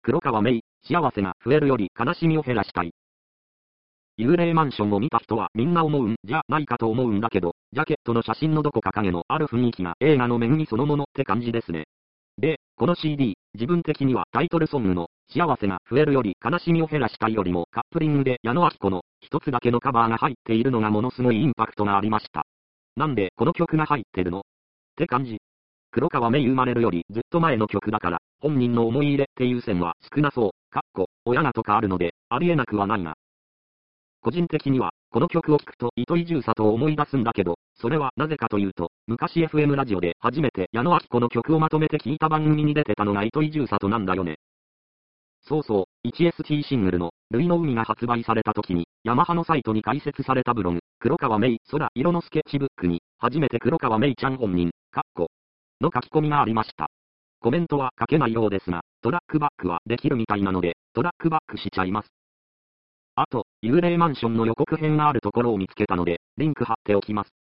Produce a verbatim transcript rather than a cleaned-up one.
黒川メイ、幸せが増えるより悲しみを減らしたい。幽霊マンションを見た人はみんな思うんじゃないかと思うんだけど、ジャケットの写真のどこか影のある雰囲気が映画の面にそのものって感じですね。で、この シーディー、自分的にはタイトルソングの幸せが増えるより悲しみを減らしたいよりもカップリングで矢野顕子の一つだけのカバーが入っているのがものすごいインパクトがありました。なんでこの曲が入ってるのって感じ。黒川メイ生まれるよりずっと前の曲だから、本人の思い入れっていう線は少なそう、かっこ、親がとかあるので、ありえなくはないが。個人的には、この曲を聴くと糸井重里を思い出すんだけど、それはなぜかというと、昔 エフエム ラジオで初めて矢野顕子の曲をまとめて聴いた番組に出てたのが糸井重里なんだよね。そうそう、ワンエスティー シングルの、類の海が発売された時に、ヤマハのサイトに開設されたブログ、黒川メイ空色のスケッチブックに、初めて黒川メイちゃん本人、かっこ、の書き込みがありました。コメントは書けないようですが、トラックバックはできるみたいなので、トラックバックしちゃいます。あと、幽霊マンションの予告編があるところを見つけたので、リンク貼っておきます。